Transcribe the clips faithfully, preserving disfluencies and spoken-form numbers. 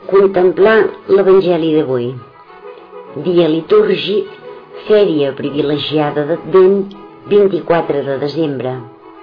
Contemplar l'Evangeli d'avui. Dia litúrgic, fèria privilegiada d'Advent, vint-i-quatre de desembre.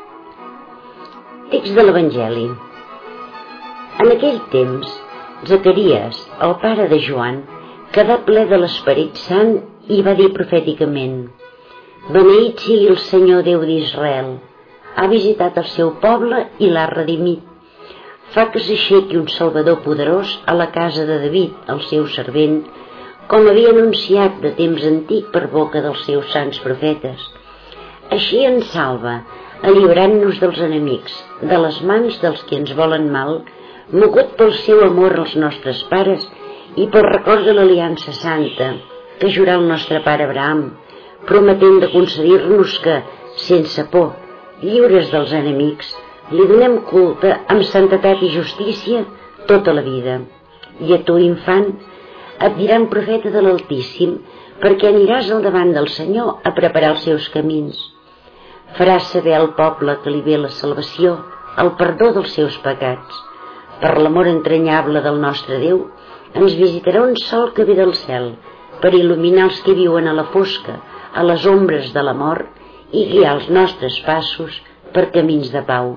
Text de l'Evangeli. En aquell temps, Zacaries, el pare de Joan, quedà ple de l'Esperit Sant i va dir profèticament: Beneït sigui el Senyor Déu d'Israel, ha visitat el seu poble i l'ha redimit. Fa que s'aixequi un Salvador poderós a la casa de David, el seu servent, com havia anunciat de temps antic per boca dels seus sants profetes. Així ens salva, alliberant-nos dels enemics, de les mans dels que ens volen mal, mogut pel seu amor als nostres pares i pel record de l'aliança santa que jurà el nostre pare Abraham, prometent de concedir-nos que, sense por, lliures dels enemics, li donem culte amb santedat i justícia tota la vida. I a tu, infant, et diran profeta de l'Altíssim, perquè aniràs al davant del Senyor a preparar els seus camins. Faràs saber al poble que li ve la salvació, el perdó dels seus pecats. Per l'amor entranyable del nostre Déu, ens visitarà un sol que ve del cel, per il·luminar els que viuen a la fosca, a les ombres de la mort, i guiar els nostres passos per camins de pau.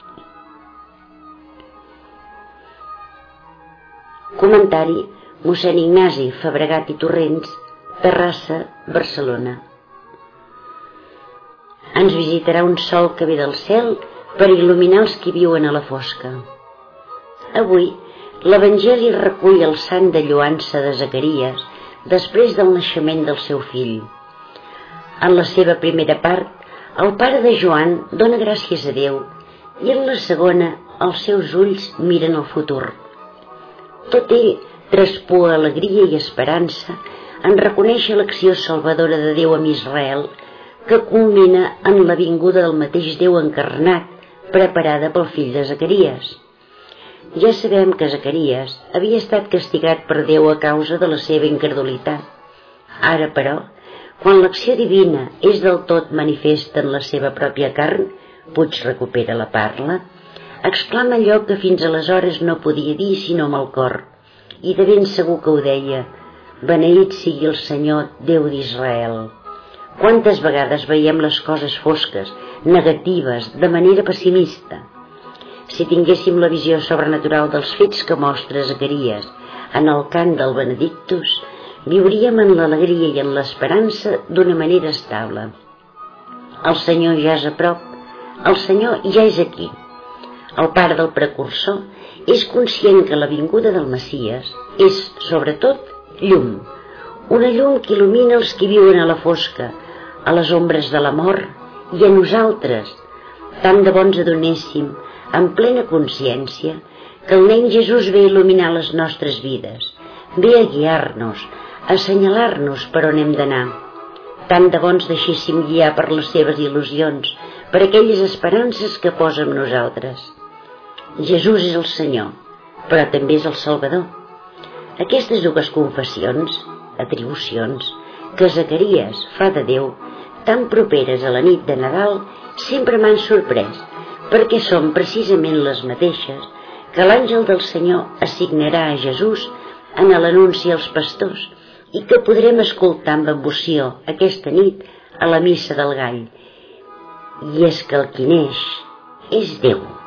Comentari: mossèn Ignasi Fabregat i Torrents, Terrassa, Barcelona. Ens visitarà un sol que ve del cel per il·luminar els que viuen a la fosca. Avui, l'Evangeli recull el sant de lloança de Zacaries després del naixement del seu fill. En la seva primera part, el pare de Joan dona gràcies a Déu i en la segona els seus ulls miren el futur. Tot ell traspua alegria i esperança en reconèixer l'acció salvadora de Déu amb Israel, que culmina en la vinguda del mateix Déu encarnat, preparada pel fill de Zacaries. Ja sabem que Zacaries havia estat castigat per Déu a causa de la seva incredulitat. Ara, però, quan l'acció divina és del tot manifesta en la seva pròpia carn, Puig recupera la parla, exclama allò que fins aleshores no podia dir sinó amb el cor, i de ben segur que ho deia: Beneït sigui el Senyor Déu d'Israel. Quantes vegades veiem les coses fosques, negatives, de manera pessimista? Si tinguéssim la visió sobrenatural dels fets que mostra Zacaries en el cant del Benedictus, viuríem en l'alegria i en l'esperança d'una manera estable. El Senyor ja és a prop, el Senyor ja és aquí. El pare del precursor és conscient que la vinguda del Messies és, sobretot, llum, una llum que il·lumina els que viuen a la fosca, a les ombres de la mort, i a nosaltres, tant de bons adonéssim, en plena consciència, que el nen Jesús ve a il·luminar les nostres vides, ve a guiar-nos, a assenyalar-nos per on hem d'anar. Tant de bons deixéssim guiar per les seves il·lusions, per aquelles esperances que posa en nosaltres. Jesús és el Senyor, però també és el Salvador. Aquestes dues confessions, atribucions, que Zacaries fa de Déu, tan properes a la nit de Nadal, sempre m'han sorprès, perquè són precisament les mateixes que l'àngel del Senyor assignarà a Jesús en l'anunci als pastors i que podrem escoltar amb emoció aquesta nit a la missa del Gall. I és que el qui neix és Déu.